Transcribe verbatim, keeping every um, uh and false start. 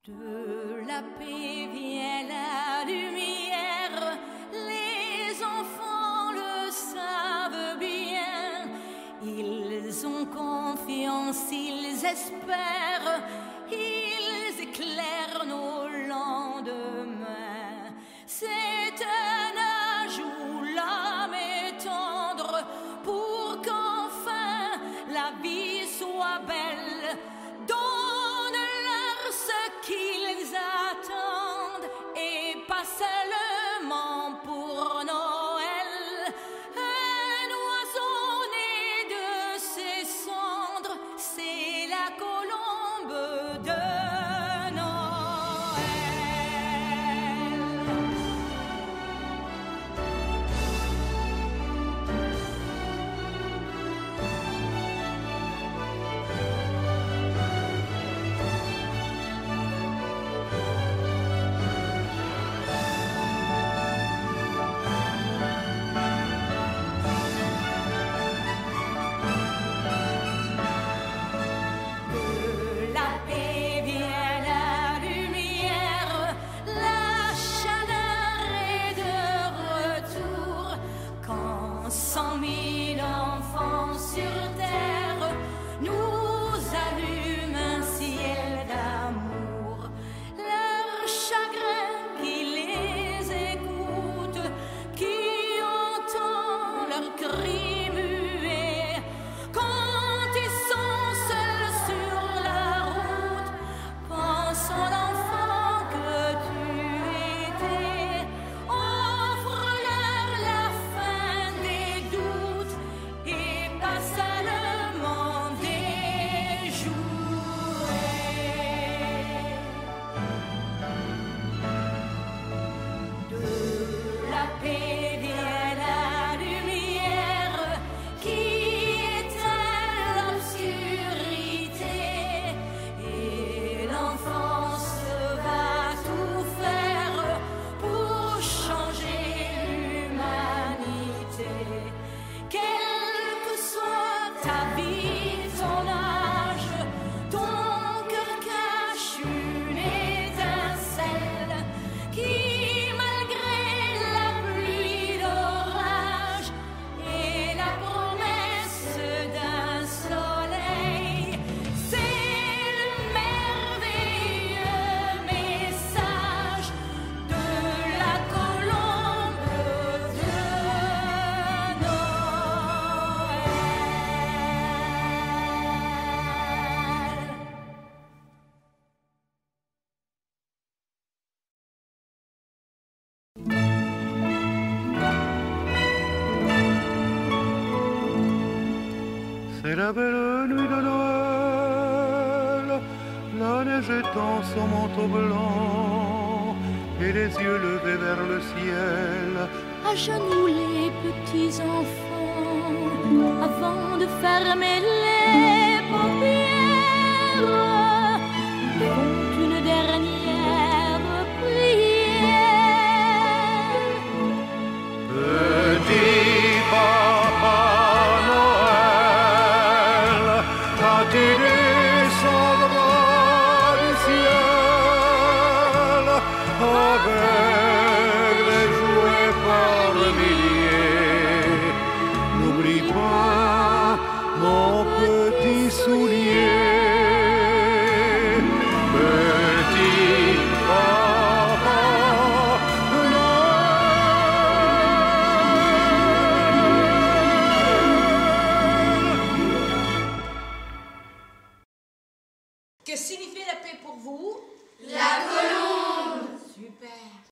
De la paix vient la lumière, les enfants le savent bien. Ils ont confiance, ils espèrent, ils éclairent nos lendemains. C'est un âge où l'âme est tendre pour qu'enfin la vie soit belle. Donne-leur ce qu'ils attendent et pas seulement pour Noël. Un oiseau né de ses cendres, c'est la colombe de cent mille enfants sur terre nous allument un ciel d'amour. Leur chagrin qui les écoute, qui entend leurs cris muets, quand ils sont seuls sur la route, pense à l'enfant que tu étais, offre-leur la fin des doutes et pas seulement des jouets. De la paix vient la lumière qui éteint l'obscurité et l'enfance va tout faire pour changer l'humanité. Quelle que soit ta vie, ton âge, ton cœur cache une étincelle qui, malgré la pluie, l'orage et la promesse d'un soleil, c'est le merveilleux message de la colombe de Noël. C'est la belle nuit de Noël, la neige étend son manteau blanc et les yeux levés vers le ciel. À genoux les petits enfants, avant de fermer les paupières, font une dernière prière. Petit Papa Noël, as-tu descendras du ciel avec les jouets par milliers? N'oublie pas mon petit soulier. Petit Papa Que signifie la paix pour vous? La colombe. Super.